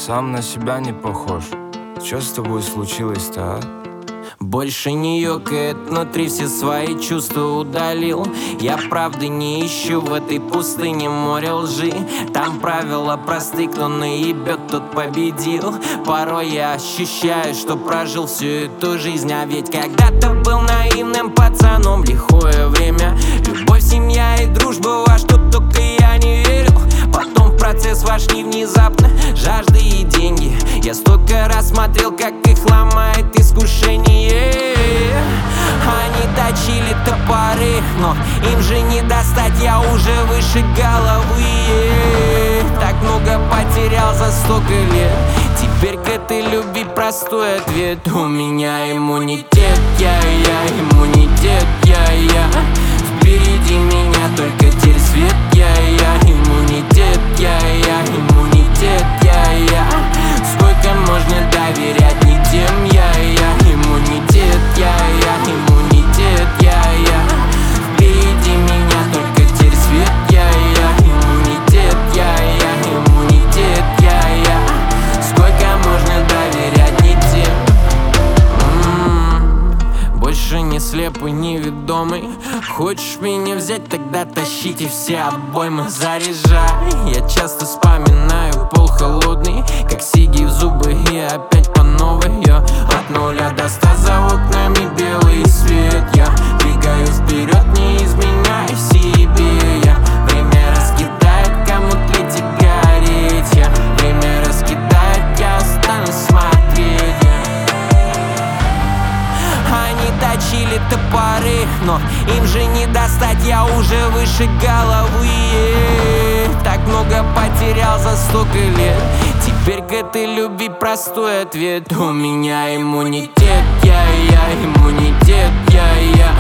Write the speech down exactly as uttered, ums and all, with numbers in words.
Сам на себя не похож. Что с тобой случилось-то, а? Больше не ёкает внутри, все свои чувства удалил. Я правды не ищу в этой пустыне, море лжи. Там правила просты, кто наебет, тот победил. Порой я ощущаю, что прожил всю эту жизнь. А ведь когда-то был наивным пацаном, лихое время. Любовь, семья и дружба, во что только я не верил. Потом в процесс вошли внезапно жажда и деньги. Я столько раз смотрел, как их ломает искушение. Они точили топоры, но им же не достать, я уже выше головы. Так много потерял за столько лет. Теперь к этой любви простой ответ: у меня иммунитет, я, я, иммунитет, я, я. Впереди меня только теперь свет, я, я, иммунитет, я, я, иммунитет, я, я. Сколько можно доверять не тем, я, я, иммунитет, я, я, иммунитет, я, я. Впереди меня только теперь свет, я, я, иммунитет, я, я, иммунитет, я, я. Сколько можно доверять не тем. М-м-м. Больше не слепый, неведомый. Хочешь меня взять, тогда тащите все обоймы, заряжай. Я часто вспоминаю пол холодный, как сиги в зубы и опять по новой. Я от нуля до ста, за окнами белый свет. Я двигаюсь вперед, не изменяя себе. Я время раскидает, кому тлеть и гореть. Я время раскидает, я останусь смотреть. Они точили топоры, но им же не достать, я уже выше головы. Так много потерял за столько лет. Теперь к этой любви простой ответ: у меня иммунитет, я, я, иммунитет, я, я.